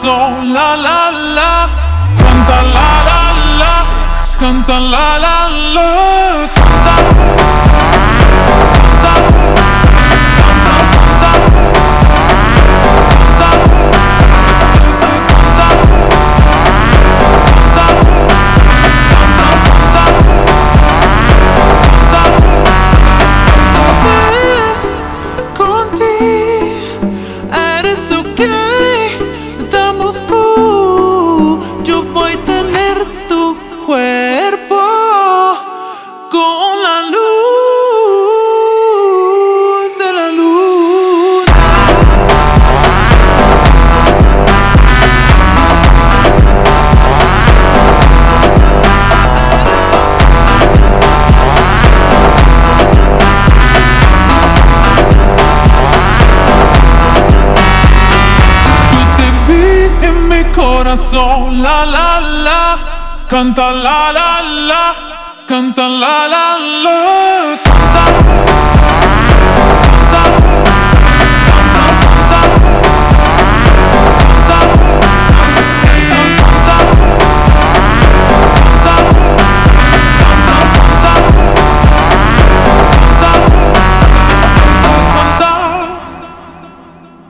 corazón, la la la. Canta la la la, canta la la la, corazón, la la la, canta la la la, canta la la la, canta.